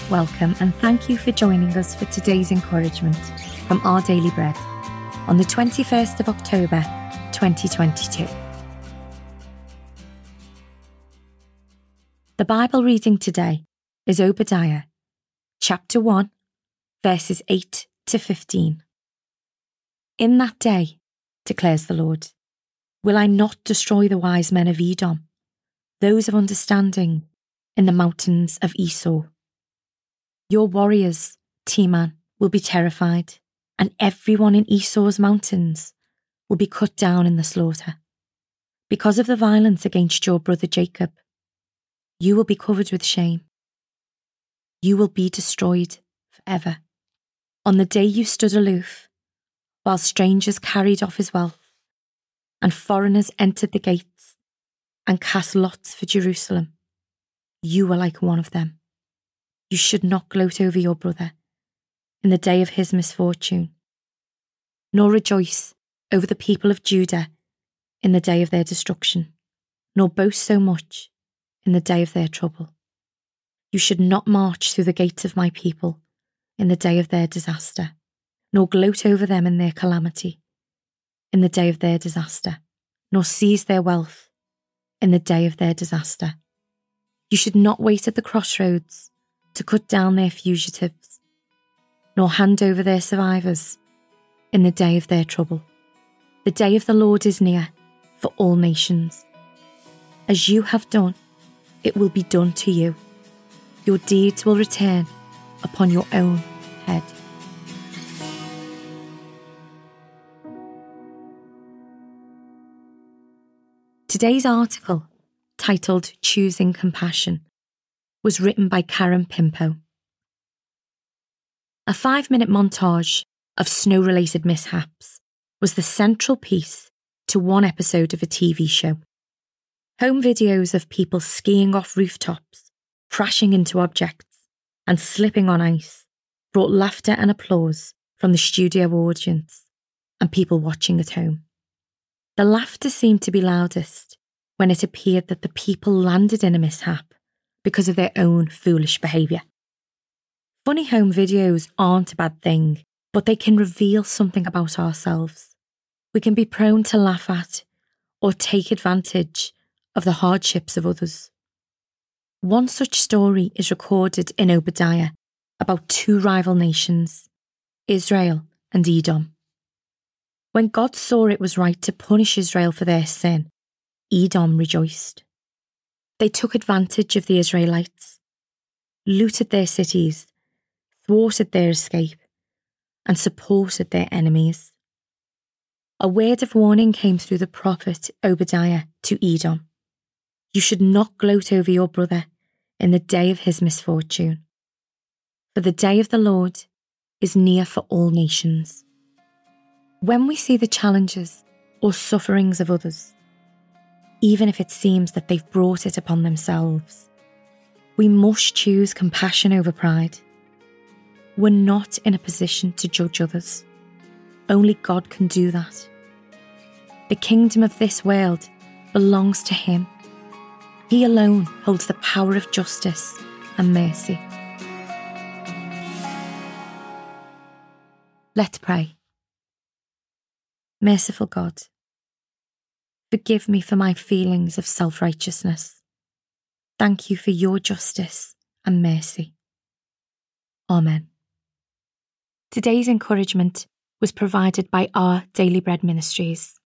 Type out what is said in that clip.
welcome and thank you for joining us for today's encouragement from Our Daily Bread on the 21st of October 2022. The Bible reading today is Obadiah, chapter 1, verses 8 to 15. In that day, declares the Lord, will I not destroy the wise men of Edom, those of understanding in the mountains of Esau? Your warriors, Teman, will be terrified, and everyone in Esau's mountains will be cut down in the slaughter. Because of the violence against your brother Jacob, you will be covered with shame. You will be destroyed forever. On the day you stood aloof, while strangers carried off his wealth, and foreigners entered the gates and cast lots for Jerusalem, you were like one of them. You should not gloat over your brother in the day of his misfortune, nor rejoice over the people of Judah in the day of their destruction, nor boast so much in the day of their trouble. You should not march through the gates of my people in the day of their disaster, nor gloat over them in their calamity in the day of their disaster, nor seize their wealth in the day of their disaster. You should not wait at the crossroads to cut down their fugitives, nor hand over their survivors in the day of their trouble. The day of the Lord is near for all nations. As you have done, it will be done to you. Your deeds will return upon your own head. Today's article, titled Choosing Compassion, was written by Karen Pimpo. A 5-minute montage of snow-related mishaps was the central piece to one episode of a TV show. Home videos of people skiing off rooftops, crashing into objects, and slipping on ice brought laughter and applause from the studio audience and people watching at home. The laughter seemed to be loudest when it appeared that the people landed in a mishap because of their own foolish behaviour. Funny home videos aren't a bad thing, but they can reveal something about ourselves. We can be prone to laugh at or take advantage of the hardships of others. One such story is recorded in Obadiah about two rival nations, Israel and Edom. When God saw it was right to punish Israel for their sin, Edom rejoiced. They took advantage of the Israelites, looted their cities, thwarted their escape, and supported their enemies. A word of warning came through the prophet Obadiah to Edom. You should not gloat over your brother in the day of his misfortune, for the day of the Lord is near for all nations. When we see the challenges or sufferings of others, even if it seems that they've brought it upon themselves, we must choose compassion over pride. We're not in a position to judge others. Only God can do that. The kingdom of this world belongs to Him. He alone holds the power of justice and mercy. Let's pray. Merciful God, forgive me for my feelings of self-righteousness. Thank you for your justice and mercy. Amen. Today's encouragement was provided by Our Daily Bread Ministries.